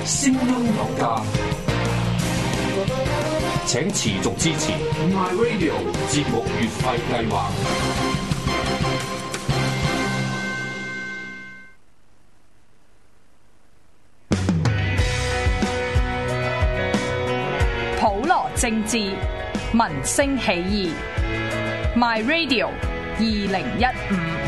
聲音有價，請持續支持 My Radio 節目月費計劃。 普羅政治，民聲起義。My Radio 2015。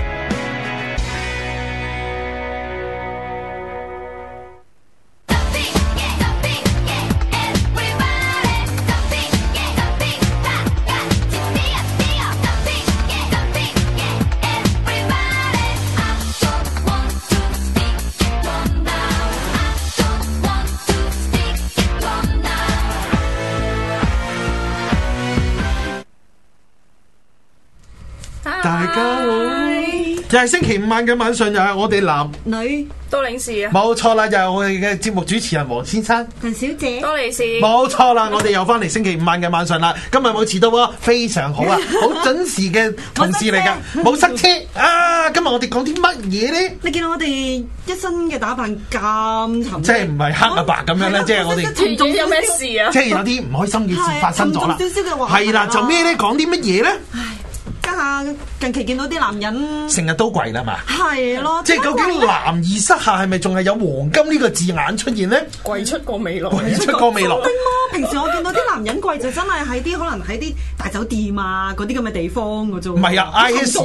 大家好，又係星期五晚嘅晚上，又係我哋男女多領事啊， 冇錯啦，又係我哋嘅節目主持人黃先生、 陳小姐， 多領事， 冇錯啦，我哋又翻嚟星期五晚嘅晚上啦，今日冇遲到喎，非常好啊，好準時嘅同事嚟噶，冇塞車啊！今日我哋講啲乜嘢咧？ 你見到我哋一身嘅打扮咁沉， 即係唔係黑啊白咁樣咧？即係我哋沉重有咩事啊？ 即係有啲唔開心嘅事發生咗啦， 沉重少少嘅話係啦，就咩咧？講啲乜嘢咧？ 家下近期見到啲男人成日都貴啦嘛， 係咯， 即係究竟男兒膝下係咪仲係有黃金呢個字眼出現咧？ 貴出過未來， 貴出過未來。 平時我見到啲男人貴就真係喺啲可能喺啲大酒店啊嗰啲咁嘅地方嘅啫。 唔係啊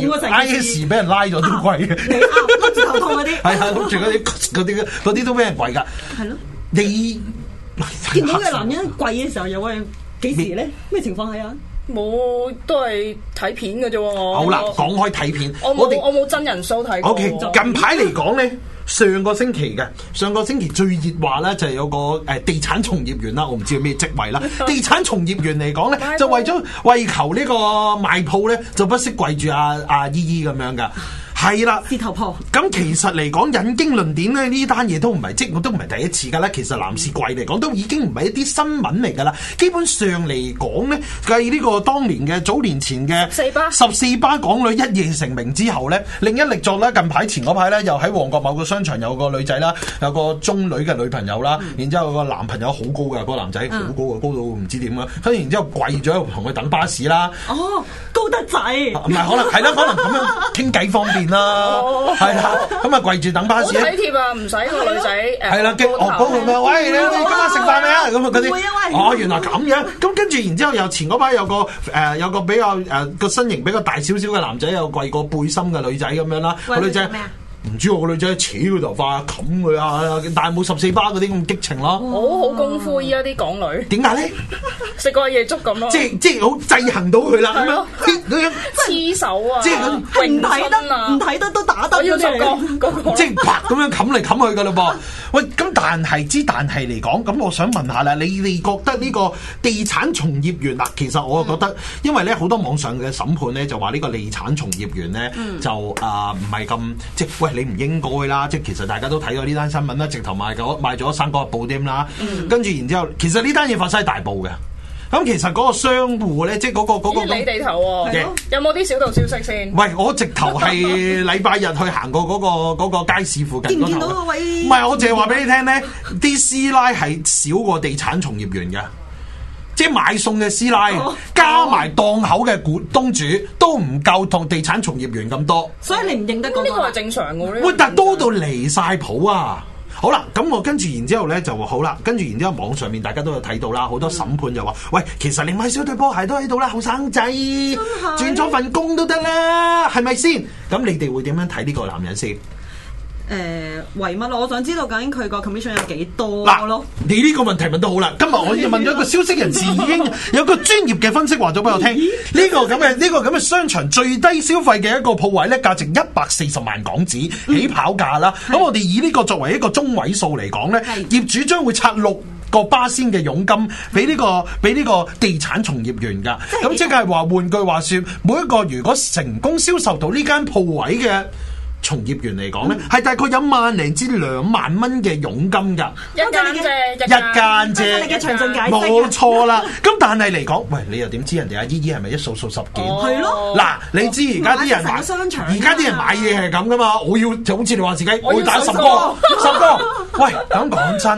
，IS 俾人拉咗都貴嘅。 你啱，笠住頭痛嗰啲。 係啊，笠住嗰啲都俾人貴㗎。 係咯。 你見到嘅男人貴嘅時候，又會幾時咧？咩情況係啊？ 冇，都係睇片嘅啫喎。 好啦，講開睇片， 我冇真人 show 睇過。 OK，近排嚟講咧，上個星期最熱話咧就係有個地產從業員啦，我唔知係咩職位啦。地產從業員嚟講咧，就為求呢個賣鋪咧，就不惜跪住阿姨姨咁樣噶。係啦， 獅頭婆。咁其實嚟講引經據典咧，呢單嘢都唔係我都唔係第一次㗎啦。其實男士貴嚟講都已經唔係一啲新聞嚟㗎啦。基本上嚟講咧，繼呢個當年嘅早年前嘅14巴港女一夜成名之後咧，另一力作咧，近排前嗰排咧，又喺旺角某個商場有個女仔啦，有個中女嘅女朋友啦，然之後個男朋友好高㗎，個男仔好高啊，高到唔知點啊，跟住然之後跪咗同佢等巴士啦。 哦，高得滯。 唔係可能係啦，可能咁樣傾偈方便啦，係啦，咁啊跪住等巴士。 好體貼啊，唔使個女仔係啦，嗰個咩？喂，你今晚食飯未啊？咁啊嗰啲。哦，原來咁樣。咁跟住然之後又前嗰排有個比較個身形比較大少少嘅男仔，有跪過背心嘅女仔咁樣啦。個女仔唔知我個女仔扯佢頭髮冚佢啊，但係冇14巴嗰啲咁激情咯。 好功夫依家啲港女。點解咧？食過夜粥咁咯。即係好制衡到佢啦。係咯。 黐手啊！ 即係咁唔睇得都打得。 我要做個即係啪咁樣冚嚟冚去噶啦噃。喂，咁但係嚟講，咁我想問下啦，你哋覺得呢個地產從業員嗱，其實我覺得，因為咧好多網上嘅審判咧就話呢個地產從業員咧就唔係咁即係喂。你唔應該啦，即係其實大家都睇咗呢單新聞啦，直頭賣咗《生果日報》添啦，跟住然之後，其實呢單嘢發生喺大埔嘅。咁其實嗰個商戶咧，即係嗰個你地頭喎，有冇啲小道消息先？ 喂，我直頭係禮拜日去行過嗰個街市附近嗰頭。見唔見到嗰位？唔係，我淨係話俾你聽咧，啲師奶係少過地產從業員嘅。即係買餸嘅師奶，加埋檔口嘅東主，都唔夠同地產從業員咁多。 所以你唔認得嗰個？ 呢個係正常嘅。 喂，但係多到離晒譜啊！好啦，咁我跟住然之後咧就話好啦，跟住然之後網上面大家都有睇到啦，好多審判就話，喂，其實你買少對波鞋都喺度啦，後生仔轉咗份工都得啦，係咪先？咁你哋會點樣睇呢個男人先？ 為乜咯？我想知道究竟佢個 commission 有幾多咯？ 你呢個問題問得好啦！今日我已經問咗一個消息人士，已經有個專業嘅分析話咗俾我聽，呢個咁嘅商場最低消費嘅一個鋪位咧，價值140萬港紙起跑價啦。咁我哋以呢個作為一個中位數嚟講咧，業主將會拆6個巴仙嘅佣金俾呢個地產從業員㗎。咁即係話換句話說，每一個如果成功銷售到呢間鋪位嘅從業員嚟講咧，係大概有1零至2萬蚊嘅佣金㗎， 一間啫，你嘅詳盡解釋冇錯啦。咁但係嚟講，喂，你又點知人哋阿姨姨係咪一數數10件？ 係咯。 嗱，你知而家啲人買嘢係咁噶嘛？我要就好似你話自己，我要打10個。喂，咁講真。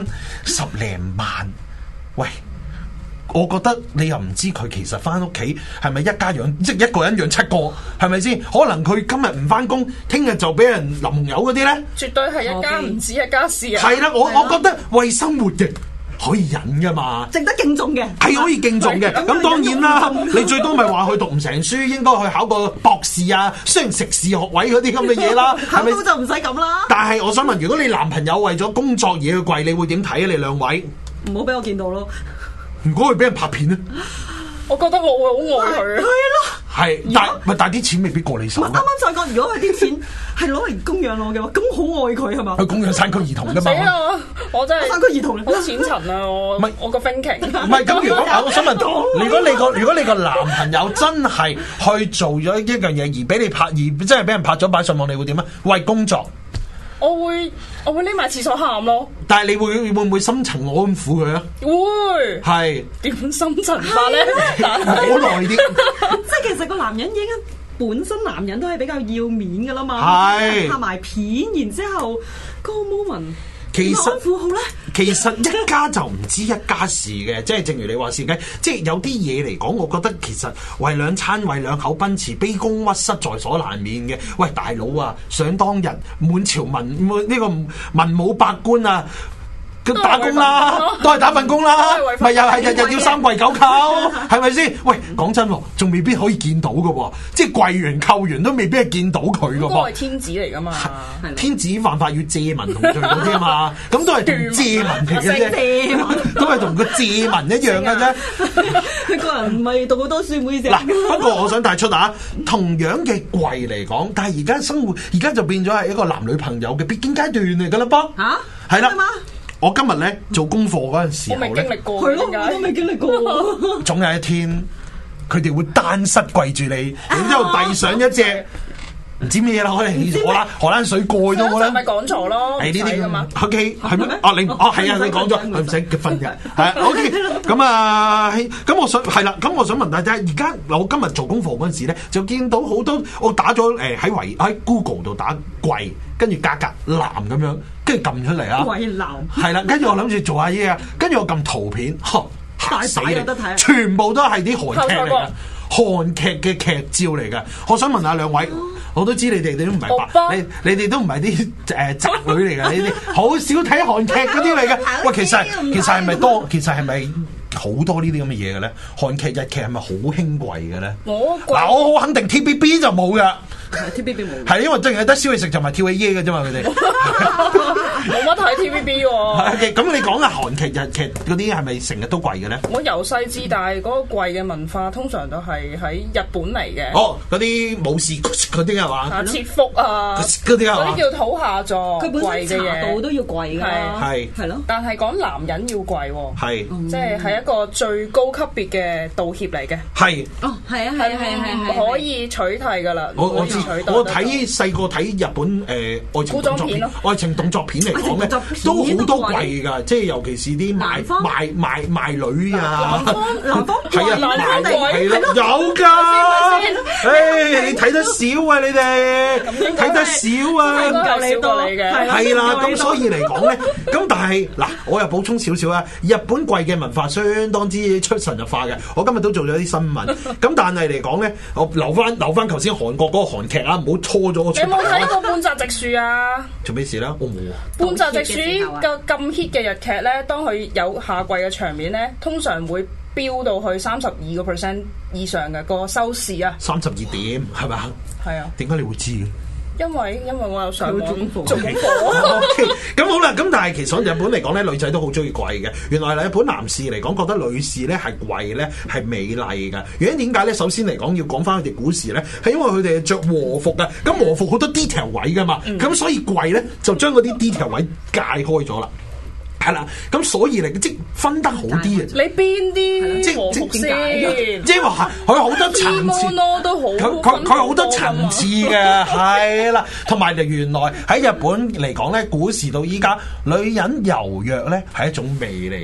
10零萬，喂！我覺得你又唔知佢其實翻屋企係咪一家養，即係一個人養7個，係咪先？可能佢今日唔翻工，聽日就俾人淋紅油嗰啲咧。絕對係一家唔止一家事啊！係啦，我覺得為生活嘅可以忍噶嘛，值得敬重嘅，係可以敬重嘅。咁當然啦，你最多咪話佢讀唔成書，應該去考個博士啊，雖然碩士學位嗰啲咁嘅嘢啦，考到就唔使咁啦。但係我想問，如果你男朋友為咗工作而去跪，你會點睇啊？你兩位唔好俾我見到咯。如果佢俾人拍片咧，我覺得我會好愛佢。係咯，係，但啲錢未必過你手。啱啱再講，如果佢啲錢係攞嚟供養我嘅話，咁好愛佢係嘛？佢供養山區兒童㗎嘛？死啊！我真係山區兒童好淺層啊！我個 thinking 唔係咁。如果我想問，如果你個男朋友真係去做咗一樣嘢而俾你拍，而真係俾人拍咗擺上網，你會點啊？為工作。我會匿埋廁所喊咯。但係你會唔會深層安撫佢啊？會。係點深層法咧？好耐啲。即係其實個男人已經本身男人都係比較要面噶啦嘛。係。拍埋片，然之後個 moment。其實一家就唔止一家事嘅，即係正如你話事嘅，即係有啲嘢嚟講，我覺得其實為兩餐為兩口奔馳，卑躬屈膝在所難免嘅。喂，大佬啊，想當日滿朝呢個文武百官啊！打工啦，都係打份工啦，咪又係日日要3跪9叩，係咪先？喂，講真，仲未必可以見到嘅喎，即係跪完叩完都未必係見到佢嘅噃。嗰個係天子嚟噶嘛？天子犯法要借文同罪嗰啲啊嘛，咁都係同借文嚟嘅啫，都係同個借文一樣嘅啫。佢個人唔係讀好多書，唔好意思。嗱，不過我想帶出啊，同樣嘅跪嚟講，但係而家生活而家就變咗係一個男女朋友嘅必經階段嚟㗎啦噃。嚇，係啦。我今日咧做功課嗰陣時候咧，我未經歷過，係咯，我都未經歷過。總有一天，佢哋會單膝跪住你，然之後遞上一隻唔知咩嘢啦，可能荷蘭水蓋都好啦。咪講錯咯，係呢啲㗎嘛。OK，係咩？係啊，你講咗，佢唔使結婚嘅。係 OK，咁我想係啦，咁我想問大家，而家我今日做功課嗰陣時咧，就見到好多我打咗喺 Google 度打跪，跟住格男咁樣。跟住撳出嚟啊！係啦，跟住我諗住做下嘢啊，跟住我撳圖片，嚇死你！全部都係啲韓劇嚟嘅，韓劇嘅劇照嚟嘅。我想問下兩位，我都知你哋都唔係白，你哋都唔係啲宅女嚟嘅，你哋好少睇韓劇嗰啲嚟嘅。喂，其實係咪多？其實係咪好多呢啲咁嘅嘢嘅咧？韓劇、日劇係咪好興貴嘅咧？嗱，我好肯定 TVB 就冇㗎。TVB 冇，係因為淨係得燒嘢食就咪跳起耶嘅啫嘛，佢哋冇乜睇 TVB 喎。咁你講下韓劇、日劇嗰啲係咪成日都貴嘅咧？我由細至大嗰個貴嘅文化通常都係喺日本嚟嘅。哦，嗰啲武士嗰啲係嘛？切腹啊，嗰啲係嘛？嗰啲叫土下座，佢本身茶道都要貴㗎，係咯。但係講男人要貴喎，係即係一個最高級別嘅道歉嚟嘅。係哦，係啊，係可以取替㗎啦。我睇細個睇日本愛情動作片嚟講咧，都好多貴㗎，即係尤其是啲賣女啊，南方係啊，係咯，有㗎。誒，你睇得少啊，你哋睇得少啊，夠你多係啦。咁所以嚟講咧，咁但係嗱，我又補充少少啊。日本貴嘅文化相當之出神入化嘅。我今日都做咗啲新聞，咁但係嚟講咧，我留翻頭先韓國嗰個韓劇啊，唔好拖咗我出嚟。你有冇睇過半澤直樹啊？做咩事啦？我冇啊。半澤直樹咁 hit 嘅日劇咧，當佢有下跪嘅場面咧，通常會飆到去32% 以上嘅個收視啊。32點係咪啊？係啊。點解你會知嘅？因為我有上網做功課。咁好啦，咁但係其實日本嚟講咧，女仔都好中意貴嘅。原來日本男士嚟講，覺得女士咧係貴咧係美麗嘅。原因點解咧？首先嚟講要講翻佢哋古時咧，係因為佢哋係着和服嘅。咁和服好多 detail 位噶嘛，咁所以貴咧就將嗰啲 detail 位界開咗啦。係啦，咁所以嚟即分得好啲嘅。你邊啲和服先？即係話佢好多層次，佢好多層次嘅，係啦。同埋原來喺日本嚟講咧，古時到依家，女人柔弱咧係一種美嚟嘅。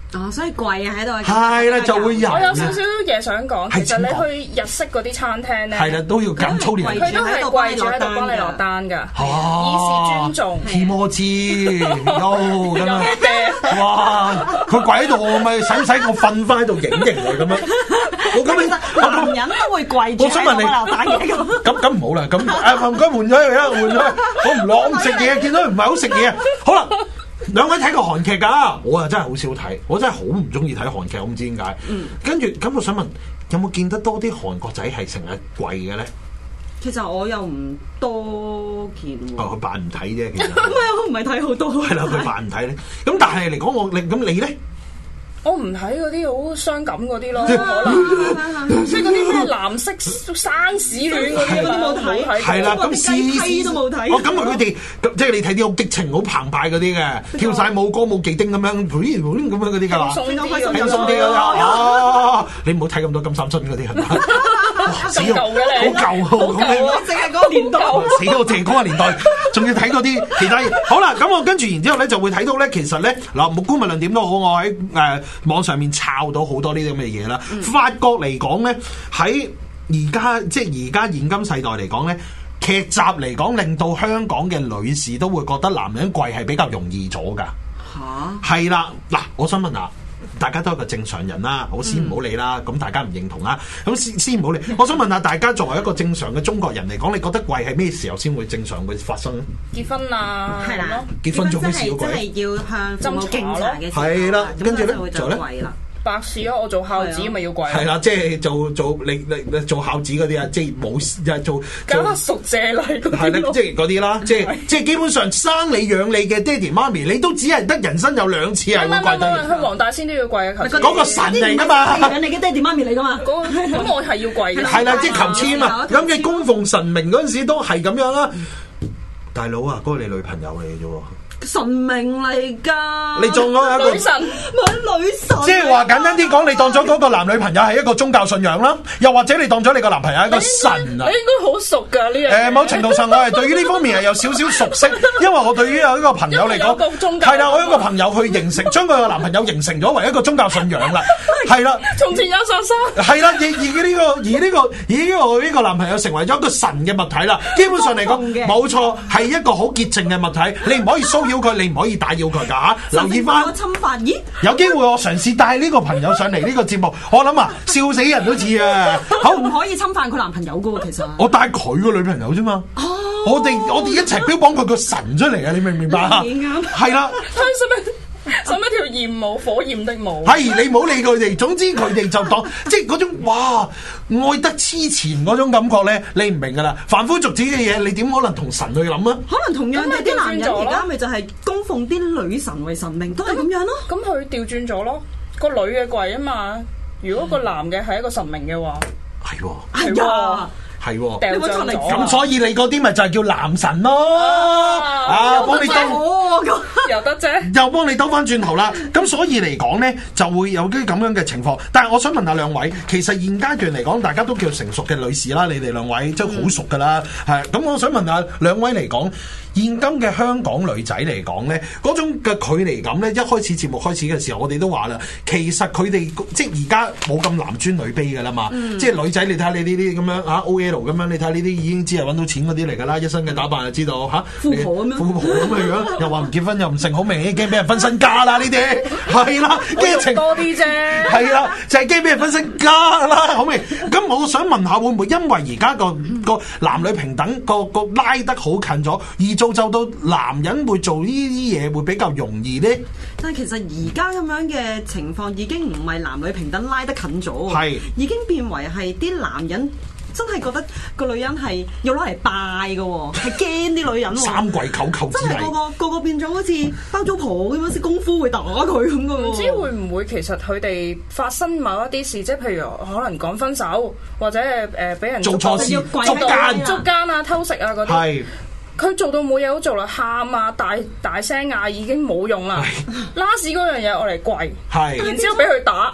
所以貴啊喺度。 係啦，就會有。 我有少少嘢想講，其實你去日式嗰啲餐廳咧， 係啦，都要咁粗廉， 佢都係跪住喺度幫你落單㗎，以示尊重。 我知，咁樣。哇！佢跪喺度，我咪使唔使我瞓翻喺度影佢咁樣？我咁男人都會跪住喺度落單嘅咁。 咁唔好啦，咁唔該換咗佢啦，換咗。我唔落咁食嘢，見到佢唔係好食嘢。好啦。兩位睇過韓劇㗎，我啊真係好少睇，我真係好唔中意睇韓劇，我唔知點解。跟住咁，我想問有冇見得多啲韓國仔係成日跪嘅咧？ 其實我又唔多見喎。 佢扮唔睇啫，其實。 我唔係睇好多。係啦，佢扮唔睇咧。咁但係嚟講，咁你咧？ 我唔睇嗰啲好傷感嗰啲咯，可能即係嗰啲咩藍色生屎戀嗰啲都冇睇。係啦，咁雞都冇睇。 咁佢哋即係你睇啲好激情、好澎湃嗰啲嘅，跳晒舞、歌舞伎丁咁樣，咁樣嗰啲㗎嘛。輕鬆啲啊！你唔好睇咁多金三春嗰啲係嘛？死舊嘅你，好舊咁樣。 淨係嗰個年代。 死我淨係嗰個年代，仲要睇嗰啲其他嘢。好啦，咁我跟住然之後咧就會睇到咧，其實咧嗱，無辜無論點都好，我喺網上面抄到好多呢啲咁嘅嘢啦。法國嚟講咧，喺而家現今世代嚟講咧，劇集嚟講令到香港嘅女士都會覺得男人跪係比較容易咗㗎。係啦，嗱，我想問下，大家都係個正常人啦，我先唔好理啦。咁大家唔認同啦，咁先唔好理。我想問下大家，作為一個正常嘅中國人嚟講，你覺得跪係咩時候先會正常會發生？ 結婚啊， 係啦， 結婚做咩事要跪？ 真係要向父母敬茶嘅時候， 係啦，跟住咧就跪啦。 白事咯，我做孝子咪要跪。 係啦，即係做你做孝子嗰啲啊，即係冇就係做搞得贖謝禮嗰啲。係啦，即係嗰啲啦，即係基本上生你養你嘅爹哋媽咪，你都只係得人生有2次係會跪低。 去黃大仙都要跪啊！ 嗰個神嚟噶嘛， 養你嘅爹哋媽咪嚟噶嘛。 咁我係要跪嘅。 係啦，即係求籤啊！咁嘅供奉神明嗰陣時都係咁樣啦。大佬啊，嗰個你女朋友嚟嘅啫喎。 神明嚟噶， 你中咗一個女神， 女神。 即係話簡單啲講，你當咗嗰個男女朋友係一個宗教信仰啦，又或者你當咗你個男朋友係一個神啊？ 你應該好熟㗎呢樣。 某程度上我係對於呢方面係有少少熟悉，因為我對於有呢個朋友嚟講，係啦，我有一個朋友去將佢個男朋友形成咗為一個宗教信仰啦，係啦。 從前有上山。 係啦，而呢個男朋友成為咗一個神嘅物體啦。基本上嚟講，冇錯，係一個好潔淨嘅物體，你唔可以騷擾佢，你唔可以打擾佢㗎嚇。留意翻， 侵犯咦？ 有機會我嘗試帶呢個朋友上嚟呢個節目，我諗啊，笑死人都似啊！ 好唔可以侵犯佢男朋友㗎喎，其實。我帶佢個女朋友啫嘛。我哋一齊標榜佢個神出嚟啊！你明唔明白啊？係啦。 使乜條焰舞，火焰的舞？ 係你唔好理佢哋，總之佢哋就當即係嗰種哇愛得痴纏嗰種感覺咧，你唔明噶啦。凡夫俗子嘅嘢，你點可能同神去諗啊？ 可能同樣嘅啲男人而家咪就係供奉啲女神為神明，都係咁樣咯。 咁佢調轉咗咯，個女嘅跪啊嘛。如果個男嘅係一個神明嘅話， 係喎， 係喎。 係喎， 咁所以你嗰啲咪就係叫男神咯，幫你兜， 又得啫， 又幫你兜翻轉頭啦。咁所以嚟講咧，就會有啲咁樣嘅情況。但係我想問下兩位，其實現階段嚟講，大家都叫成熟嘅女士啦，你哋兩位即係好熟噶啦，係。咁我想問下兩位嚟講，現今嘅香港女仔嚟講咧，嗰種嘅距離感咧，一開始節目開始嘅時候，我哋都話啦，其實佢哋即係而家冇咁男尊女卑噶啦嘛，即係女仔你睇下你呢啲咁樣啊 OL 咁樣，你睇下呢啲已經知係揾到錢嗰啲嚟噶啦，一身嘅打扮就知道嚇， 富婆咁樣， 富婆咁嘅樣，又話唔結婚又唔成，好明顯驚俾人分身家啦呢啲，係啦，驚情多啲啫， 係啦，就係驚俾人分身家啦，好明。咁我想問下，會唔會因為而家個男女平等個拉得好近咗，而造就到男人會做呢啲嘢會比較容易呢？ 但係其實而家咁樣嘅情況已經唔係男女平等拉得近咗， 係已經變為係啲男人真係覺得個女人係要攞嚟拜嘅喎，係驚啲女人喎， 三跪九叩之禮， 真係個個變咗好似包租婆咁樣，識功夫會打佢咁嘅喎。 唔知會唔會其實佢哋發生某一啲事，即係譬如可能講分手，或者俾人做錯事、 捉奸啊、偷食啊嗰啲。係。佢做到冇嘢好做啦，喊啊、大聲嗌已經冇用啦。last 嗰樣嘢我嚟跪，然之後俾佢打。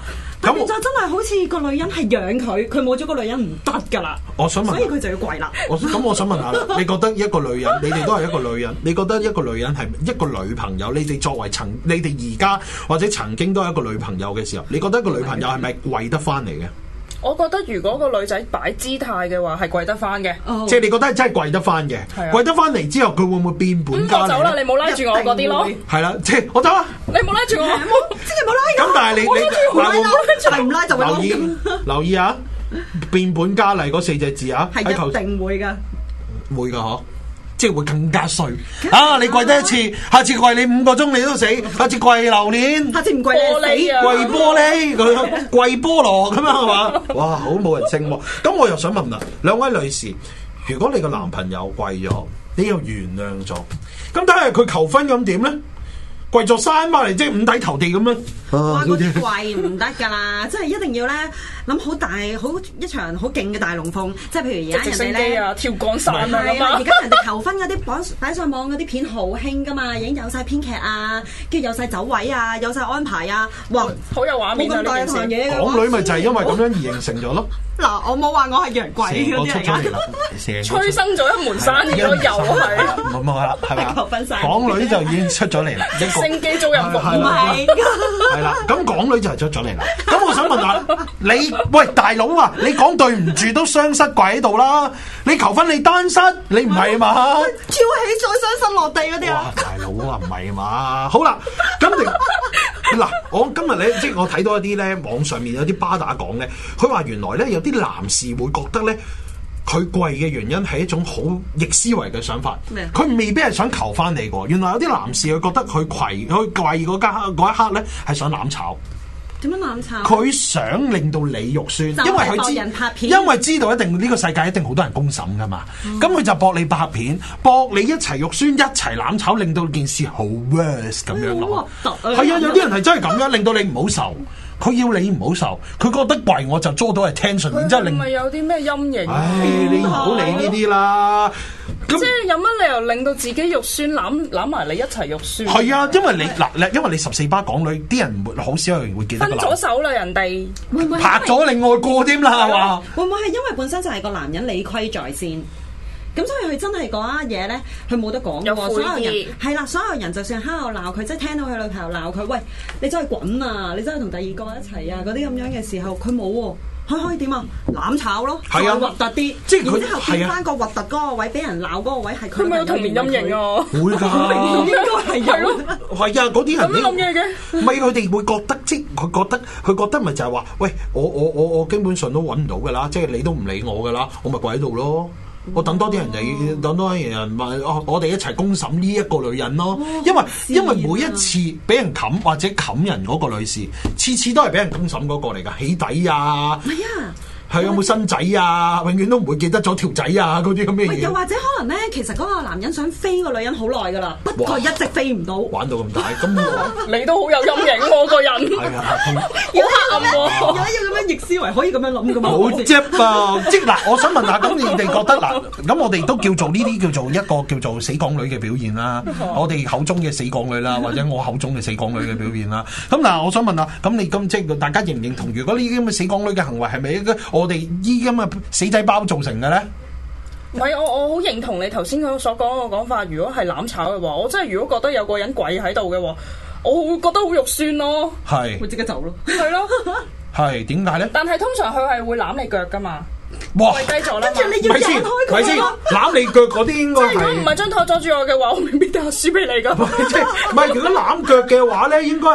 但現在真係好似個女人係養佢，佢冇咗個女人唔得㗎啦。 我想問， 所以佢就要跪啦。 我想問下啦，你覺得一個女人，你哋都係一個女人，你覺得一個女人係一個女朋友？你哋作為你哋而家或者曾經都係一個女朋友嘅時候，你覺得一個女朋友係咪跪得翻嚟嘅？ 我覺得如果個女仔擺姿態嘅話，係跪得翻嘅。 即係你覺得係真係跪得翻嘅，跪得翻嚟之後，佢會唔會變本加厲？ 我走啦，你冇拉住我嗰啲咯。 係啦，即係我走啦。 你冇拉住我， 即係冇拉。 咁但係你唔拉就留意啊！變本加厲嗰4隻字啊， 係一定會㗎。 會㗎嗬。即係會更加衰啊！你跪得一次，下次跪你5個鐘你都死，下次跪榴蓮， 下次唔跪你死， 跪玻璃佢跪菠蘿咁樣係嘛？哇，好冇人性喎！咁我又想問啦，兩位女士，如果你個男朋友跪咗，你又原諒咗，咁睇下佢求婚咁點咧？跪咗山翻嚟，即係五體投地咁樣。 哇！嗰啲跪唔得㗎啦，即係一定要咧諗好大好一場好勁嘅大龍鳳，即係譬如而家人哋咧跳降傘啊， 而家人哋求婚嗰啲擺上網嗰啲片好興㗎嘛，已經有晒編劇啊，跟住有晒走位啊，有晒安排啊，哇！ 好有畫面啊！ 冇咁大堂嘢嘅。 港女咪就係因為咁樣而形成咗咯。 嗱，我冇話我係洋跪嗰啲嚟㗎， 催生咗一門生意咯，又係冇啦，係咪？ 求婚港女就已經出咗嚟啦， 升機租人服務係啦，咁港女就係出咗嚟啦。咁我想問下你，喂大佬啊，你講對唔住都雙膝跪喺度啦，你求婚你單膝，你唔係嘛？ 跳起再雙膝落地嗰啲啊！ 哇，大佬啊，唔係嘛？好啦，咁嗱，我今日咧，即係我睇到一啲咧，網上面有啲巴打講咧，佢話原來咧有啲男士會覺得咧，佢跪嘅原因係一種好逆思維嘅想法。佢未必係想求翻你個，原來有啲男士佢覺得佢跪嗰一刻咧係想攬炒。 點樣攬炒？ 佢想令到你肉酸，因為佢因為知道一定呢個世界一定好多人公審噶嘛，咁佢就搏你拍片，搏你一齊肉酸，一齊攬炒，令到件事好 worse 咁樣咯。係啊，有啲人係真係咁樣，令到你唔好受。佢要你唔好受，佢覺得跪我就捉到 attention，然之後令咪有啲咩陰影？ 唉，你唔好理呢啲啦。 即係有乜理由令到自己肉酸攬埋你一齊肉酸？ 係啊，因為你14巴港女，啲人好少有人會記得。 分咗手啦，人哋會唔會拍咗另外個添啦，係嘛？ 會唔會係因為本身就係個男人理虧在先？咁所以佢真係講一嘢咧，佢冇得講嘅喎。所有人係啦，所有人就算喺度鬧佢，即係聽到佢女朋友鬧佢，喂，你真係滾啊！你真係同第二個一齊啊！嗰啲咁樣嘅時候，佢冇喎，佢可以點啊？攬炒咯，再核突啲， 即係佢然之後變翻個核突嗰個位，俾人鬧嗰個位係佢咪有童年陰影啊？ 會㗎， 應該係有。 係啊，嗰啲人咁諗嘢嘅， 唔係佢哋會覺得，即佢覺得咪就係話，喂，我基本上都揾唔到㗎啦，即係你都唔理我㗎啦，我咪跪喺度咯。我等多啲人嚟，等多啲人咪我哋一齊公審呢一個女人咯。因為每一次俾人冚或者冚人嗰個女士，次次都係俾人公審嗰個嚟㗎，起底啊！ 係啊！ 係有冇新仔啊？永遠都唔會記得咗條仔啊！嗰啲咁嘅嘢。 又或者可能咧，其實嗰個男人想飛個女人好耐㗎啦，不過一直飛唔到。 玩到咁大，咁你都好有陰影喎，個人。 係啊， 好黑暗喎。 有咁樣逆思維可以咁樣諗㗎嘛？ 好接啊！即嗱，我想問下，咁你哋覺得嗱，咁我哋都叫做呢啲叫做一個叫做死港女嘅表現啦，我哋口中嘅死港女啦，或者我口中嘅死港女嘅表現啦。咁嗱，我想問下，咁你咁即係大家認唔認同？如果呢啲咁嘅死港女嘅行為係咪一個我哋依咁嘅死仔包造成嘅咧？ 唔係，我好認同你頭先所講嘅講法。如果係攬炒嘅話，我真係如果覺得有個人跪喺度嘅話，我會覺得好肉酸咯。 係會即刻走咯。 係咯。 係點解咧？ 但係通常佢係會攬你腳噶嘛。 哇！ 跪低咗啦嘛。 跟住你要引開佢咯。 攬你腳嗰啲應該係。 即係如果唔係張台阻住我嘅話，我未必打輸俾你噶。 即係唔係？如果攬腳嘅話咧，應該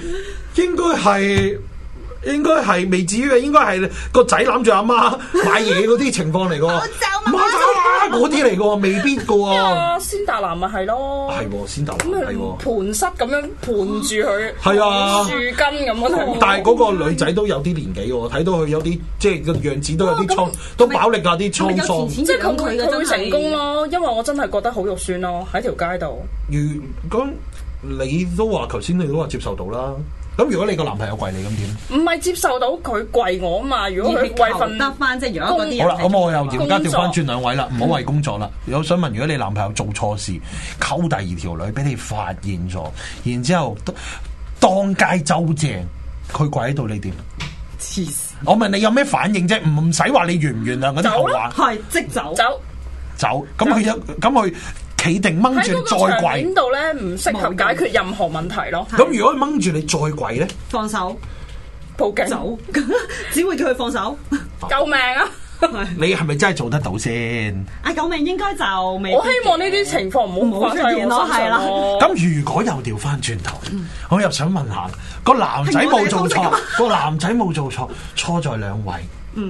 係未至於嘅，應該係個仔攬住阿媽買嘢嗰啲情況嚟㗎。媽嗰啲嚟㗎，未必㗎喎。 先達男咪係咯， 係喎，先達男係喎。 盤膝咁樣盤住佢， 係啊， 樹根咁樣。 但係嗰個女仔都有啲年紀喎，睇到佢有啲即係個樣子都有啲蒼，都飽力啊啲滄桑。 即係佢會成功咯，因為我真係覺得好肉酸咯，喺條街度。 咁你都話頭先，你都話接受到啦。咁如果你個男朋友跪你咁點？唔係接受到佢跪我啊嘛！如果佢跪份得翻，即係如果嗰啲好啦，咁我又而家調翻轉兩位啦，唔好為工作啦。我想問，如果你男朋友做錯事，溝第二條女俾你發現咗，然之後當街周正，佢跪喺度，你點？ 黐線！ 我問你有咩反應啫？唔使話你原唔原諒嗰啲後話， 係即走。 走。咁佢企定掹住你再跪喺度咧，唔適合解決任何問題咯。 咁如果佢掹住你再跪咧， 放手報警走，只會叫佢放手。 救命啊！ 你係咪真係做得到先？ 救命應該就未。 我希望呢啲情況唔好發生喺我身上咯。 咁如果又調翻轉頭，我又想問下個男仔冇做錯，個男仔冇做錯，錯在兩位。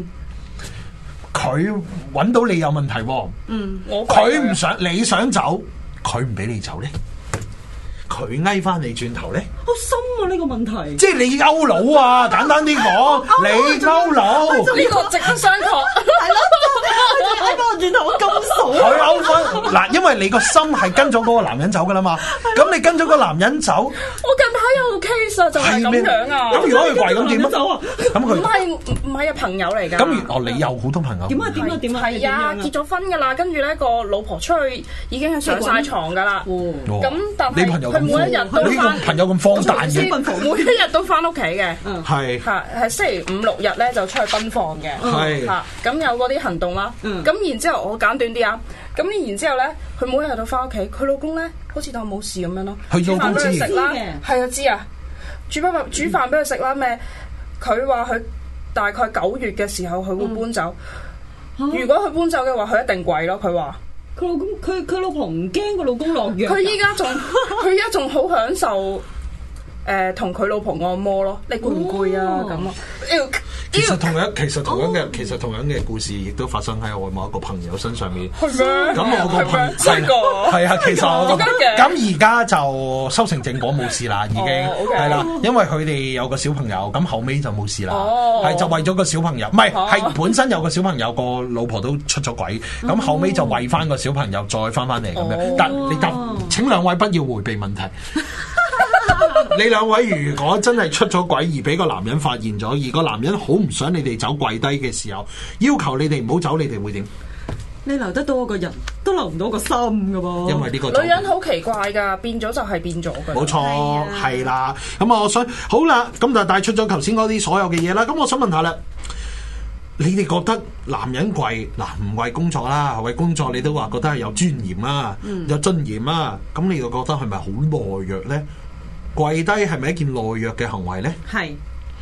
佢揾到你有問題喎。佢唔想你想走，佢唔俾你走咧。佢翳翻你轉頭咧， 好深啊！呢個問題， 即係你勾佬啊！簡單啲講，你勾佬， 呢個值得商榷。 係咯，喺個轉頭咁傻。 佢勾翻嗱，因為你個心係跟咗嗰個男人走噶啦嘛。咁你跟咗個男人走， 我近排有個 case 啊，就係咁樣啊。 咁如果佢跪咁點啊？咁佢唔係啊，朋友嚟㗎。 咁你有好多朋友。 點啊？ 係啊，結咗婚㗎啦，跟住咧個老婆出去已經係上晒床㗎啦。咁但係你朋友佢每一日都翻， 朋友咁荒誕嘅， 每一日都翻屋企嘅。 係星期5、6日咧就出去奔放嘅。咁有嗰啲行動啦。咁然之後我簡短啲啊。咁然之後咧，佢每一日都翻屋企，佢老公咧好似當冇事咁樣咯。 佢老公知食啦，係啊知啊，煮飯俾佢食啦咩？佢話佢大概9月嘅時候佢會搬走。如果佢搬走嘅話，佢一定跪咯。佢話佢老公佢老婆唔驚個老公落藥。 佢依家仲好享受同佢老婆按摩咯。你攰唔攰啊？咁啊？ 其實同樣嘅故事，亦都發生喺我某一個朋友身上面。 係咩？ 咁我個朋友係啊，其實我咁而家就修成正果冇事啦，已經係啦，因為佢哋有個小朋友，咁後尾就冇事啦。係就為咗個小朋友，唔係本身有個小朋友，個老婆都出咗軌，咁後尾就為翻個小朋友再翻嚟咁樣。但請兩位不要迴避問題。你兩位如果真係出咗軌而俾個男人發現咗，而個男人好唔想你哋走跪低嘅時候，要求你哋唔好走，你哋會點？ 你留得到我個人，都留唔到個心噶噃。 因為呢個女人好奇怪噶，變咗就係變咗噶。 冇錯，係啦。咁我想好啦，咁就帶出咗頭先嗰啲所有嘅嘢啦。咁我想問下啦，你哋覺得男人跪嗱唔為工作啦，為工作你都話覺得係有尊嚴啦，有尊嚴啦，咁你就覺得係咪好懦弱咧？跪低係咪一件懦弱嘅行為咧？係，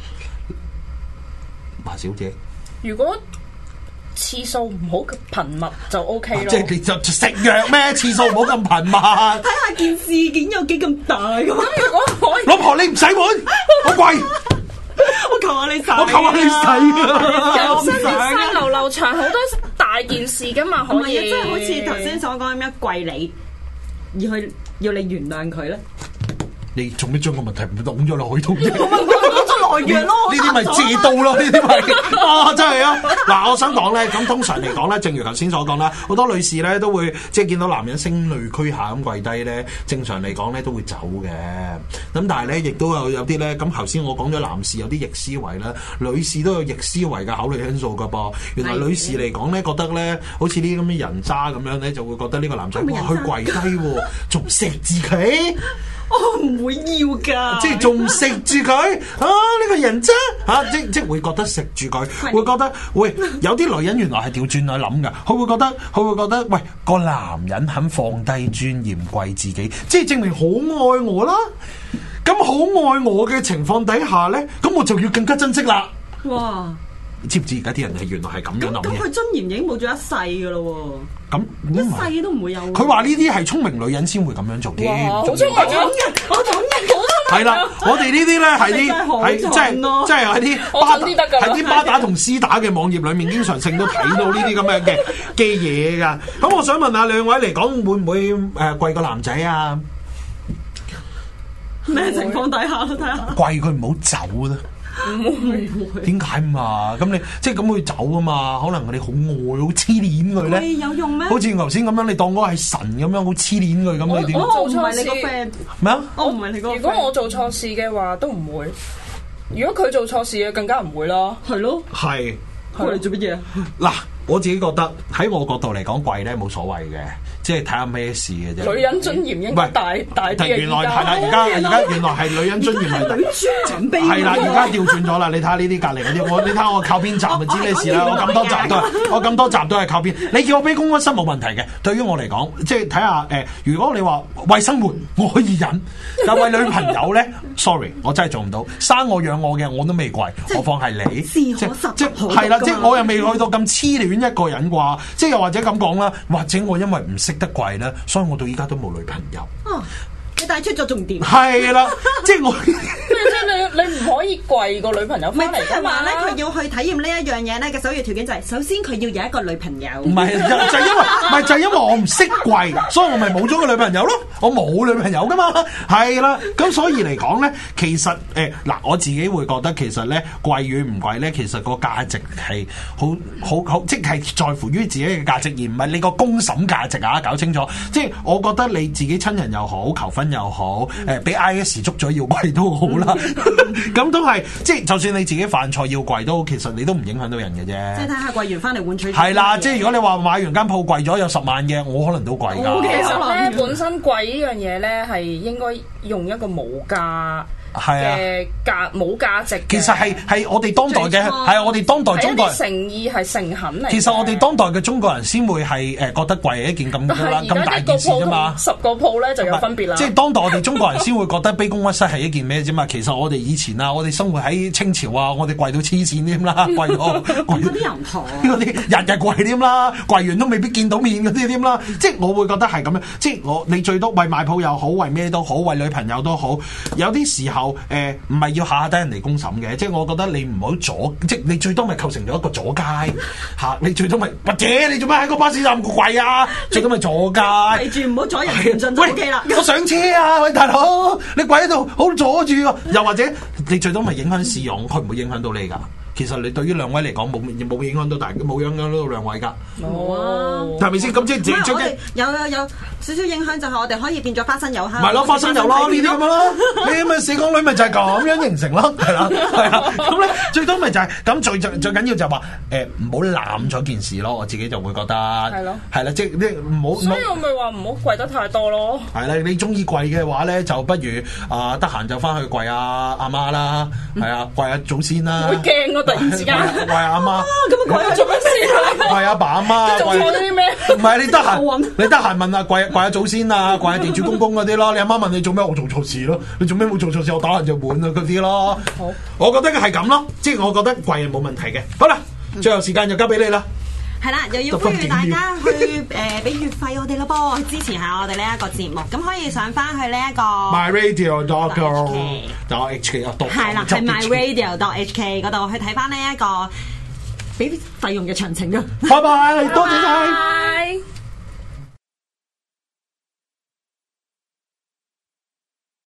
馬小姐。 如果次數唔好頻密就 OK 咯。 即係你就食藥咩？次數唔好咁頻密。睇下件事件有幾咁大咁。 咁如果可以， 老婆你唔使碗，我跪。 我求下你洗， 我求下你洗。 人生細流流長，好多大件事噶嘛，可以。 即係好似頭先所講咁樣跪你，而去要你原諒佢咧。 你做咩將個問題唔擋咗落去度啫？ 懦弱咯， 呢啲咪借刀咯？呢啲咪啊，真係啊！嗱，我想講咧，咁通常嚟講咧，正如頭先所講啦，好多女士咧都會即係見到男人聲淚俱下咁跪低咧，正常嚟講咧都會走嘅。咁但係咧，亦都有啲咧，咁頭先我講咗男士有啲逆思維啦，女士都有逆思維嘅考慮因素噶噃。原來女士嚟講咧，覺得咧，好似呢啲咁嘅人渣咁樣咧，就會覺得呢個男仔哇，佢跪低喎，仲錫住佢。 我唔會要噶， 即係仲食住佢啊！呢個人渣啊，即會覺得食住佢，會覺得喂，有啲女人原來係調轉去諗噶，佢會覺得喂，個男人肯放低尊嚴跪自己，即係證明好愛我啦。咁好愛我嘅情況底下咧，咁我就要更加珍惜啦。哇！你知唔知而家啲人係原來係咁樣諗嘅？ 咁佢尊嚴已經冇咗一世噶咯喎！ 咁一世都唔會有。 佢話呢啲係聰明女人先會咁樣做添。 好聰明，我懂嘅。 係啦，我哋呢啲咧係啲即係喺啲巴打同絲打嘅網頁裏面，經常性都睇到呢啲咁樣嘅嘢㗎。咁我想問下兩位嚟講，會唔會跪個男仔啊？ 咩情況底下都睇下。 跪佢唔好走啦。唔會，點解嘛？咁你即係咁佢走啊嘛？可能你好愛，好黐黏佢咧。有用咩？好似頭先咁樣，你當我係神咁樣，好黐黏佢咁，你點？ 我唔係你個 friend 咩啊？ 我唔係你個 friend。如果我做錯事嘅話，都唔會。如果佢做錯事嘅，更加唔會啦。係咯。係。你做乜嘢？嗱， 我自己覺得喺我角度嚟講貴咧冇所謂嘅，即係睇下咩事嘅啫。 女人尊嚴應該大啲嘅。 原來係啦，而家原來係女人尊嚴係女尊長卑。 係啦，而家調轉咗啦。你睇下呢啲隔離嗰啲，你睇下我靠邊站就知咩事啦。我咁多集都係靠邊。你叫我卑躬屈膝冇問題嘅。對於我嚟講，即係睇下如果你話為生活我可以忍，但為女朋友咧，sorry， 我真係做唔到。生我養我嘅我都未貴，何況係你？ 是可十不可。 係啦，即係我又未去到咁痴戀一個人啩，即係又或者咁講啦，或者我因為唔識得貴咧，所以我到依家都冇女朋友。 你帶出咗重點。 係啦，即係我即係你唔可以貴個女朋友翻嚟㗎嘛？ 話咧，佢要去體驗呢一樣嘢咧嘅首要條件就係，首先佢要有一個女朋友。 唔係就係因為我唔識貴，所以我咪冇咗個女朋友咯。我冇女朋友噶嘛，係啦。咁所以嚟講咧，其實嗱，我自己會覺得其實咧貴與唔貴咧，其實個價值係好，即係在乎於自己嘅價值，而唔係你個公審價值啊！搞清楚，即係我覺得你自己親人又好，求婚又好，俾 IS 捉咗要貴都好啦。咁都係，即係就算你自己犯錯要貴都，其實你都唔影響到人嘅啫。 即係睇下貴完翻嚟換取。 係啦，即係如果你話買完間鋪貴咗有10萬嘅，我可能都貴㗎。 其實咧，本身貴呢樣嘢咧係應該用一個無價嘅冇價值。其實係我哋當代嘅係我哋當代中國人誠意係誠懇嚟。 其實我哋當代嘅中國人先會係覺得貴係一件咁大件事啫嘛。 10個鋪咧就有分別啦。 即係當代我哋中國人先會覺得卑躬屈膝係一件咩啫嘛。其實我哋以前啊，我哋生活喺清朝啊，我哋貴到黐線添啦，貴到嗰啲人堂嗰啲日日貴添啦，貴完都未必見到面嗰啲添啦。即係我會覺得係咁樣，即係你最多為買鋪又好，為咩都好，為女朋友都好，有啲時候唔係要下下等人嚟公審嘅，即係我覺得你唔好阻，即係你最多咪構成咗一個阻街嚇，你最多咪或者你做咩喺個巴士站咁貴啊？最多咪阻街， 記住唔好阻人前進就 OK 啦。 我上車啊，喂大佬，你貴喺度好阻住啊！又或者你最多咪影響市容，佢唔會影響到你㗎。其實你對於兩位嚟講冇影響到冇影響到兩位㗎。 冇啊， 係咪先？咁即係最緊有少少影響就係我哋可以變咗花生油蝦。 咪咯，花生油咯，呢啲咁樣咯。你咪死港女咪就係咁樣形成咯，係啦，係啦。咁咧最多咪就係咁最緊要就係話唔好攬咗件事咯。我自己就會覺得係咯，係啦，即係唔好。 所以我咪話唔好貴得太多咯。 係啦，你中意貴嘅話咧，就不如得閒就翻去跪阿媽啦，係啊，跪阿祖先啦。 會驚咯，突然之間跪阿媽。 咁佢做乜事啊？ 跪阿爸阿媽。 做錯咗啲咩？ 唔係你得閒問下跪下祖先啊，跪下地主公公嗰啲咯。你阿媽問你做咩，我做錯事咯。你做咩冇做錯事？我打人就換啊嗰啲咯。好，我覺得係咁咯，即係我覺得貴係冇問題嘅。好啦，最後時間就交俾你啦。 係啦，又要呼籲大家去俾月費我哋咯噃，去支持下我哋呢一個節目。咁可以上翻去呢一個 myradio.com.hk 係啦，係 myradio.hk 嗰度去睇翻呢一個俾費用嘅詳情啊。 拜拜，多謝晒。